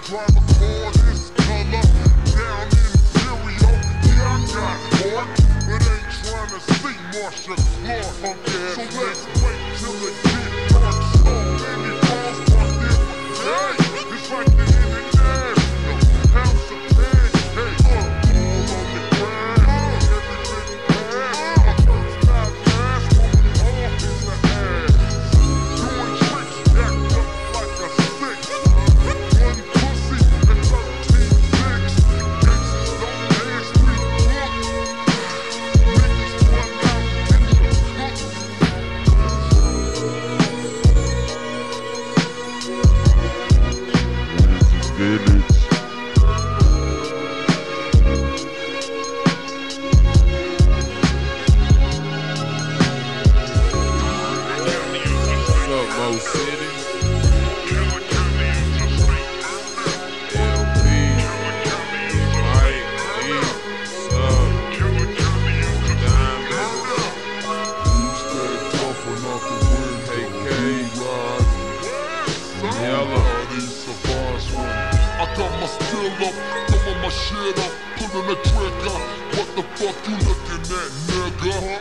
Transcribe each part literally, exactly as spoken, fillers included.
drive a car this color, down in Imperial. Yeah, I got heart, but ain't trying to see Marsha Clark. So let's wait till it get dark. So many balls parked there for days. It's like the international house of pancakes. Uh, all on the ground, everything bad. My first time pass, moving off in the ass. Doing tricks, jacked up like a six. One pussy and thirteen dicks. Gangsters don't dance, we walk. Niggas run out in the cook. Village. What's up, Mo City? L P, Mike, E, what's up? Diamond, A K, Yellow. I got my still up, throwing my shit up, pulling the trigger. What the fuck you looking at, nigga?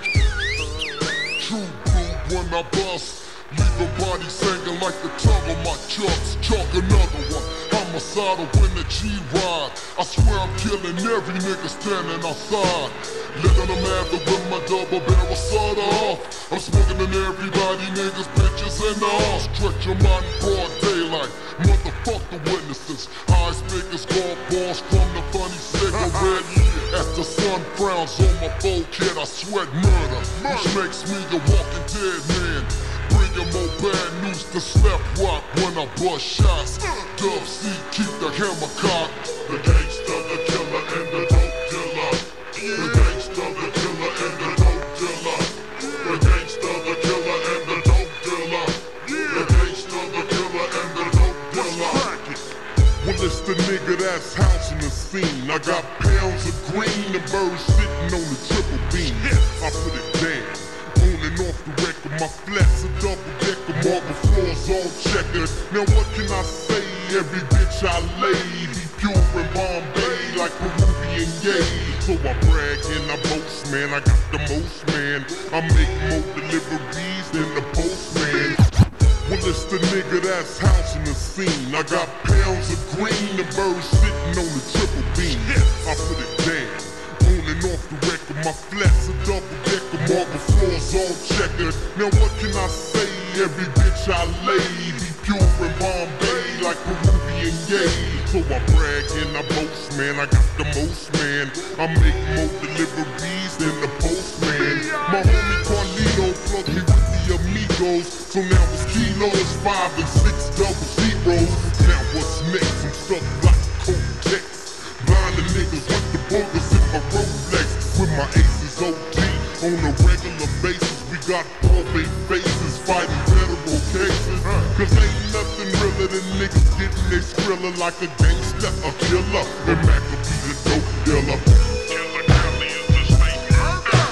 True blue when I bust, leaving bodies hanging like the tongue of my chucks. Chalk another one, homicidal when the G-ride. I swear I'm killing every nigga standing outside. Letting them have it with my double barrel soda off. I'm smoking on everybody, niggas, bitches, and the arse. Stretch your mind in broad daylight. Motherfuck the witnesses. High speakers, golf balls from the funny cigarette. As the sun frowns on my forehead, I sweat murder, which makes me a walking dead man. Bringing more bad news to slap rock when I bust shots. Dub C, keep the hammer cocked. The gangster, the killer, and the dope dealer. The gangster, the killer, and the dope dealer. The gangster, the killer, and the dope dealer. The gangster, the killer, and the dope dealer. Well, it's the nigga that's housing the scene. I got pounds of green and birds sitting on the triple beam. I put it down, on and off the record. My flats are double decker, marble floors all checkered. Now what can I say? Every bitch I lay be pure in Bombay like Peruvian yay. So I brag and I boast, man. I got the most, man. I make more deliveries than the postman. Well, it's the nigga that's housing the scene. I got pounds of green and birds sitting on the triple beam. I put it down, on and off the record. My flats are double decker, marble floors all checkered. Now what can I say? Every bitch I lay be pure in Bombay like Peruvian yay. So I brag and I boast, man. I got the most, man. I make more deliveries than the postman. My homie Carlito plugged me with the amigos. So now it's kilos, five and six double zeros. Now what's next? I'm stuck like Kotex. Blinding niggas with the buggers in my Rolex. With my aces O D on a regular basis. We got four big faces fighting federal cases. Cause ain't nothing realer than niggas getting they skrilla like a gangster, a killer. And Mac will be the dope dealer. Killer Cali is the state murder.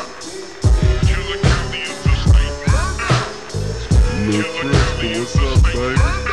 Killer Cali is the state murder. Lil' Crystal, what's up, baby?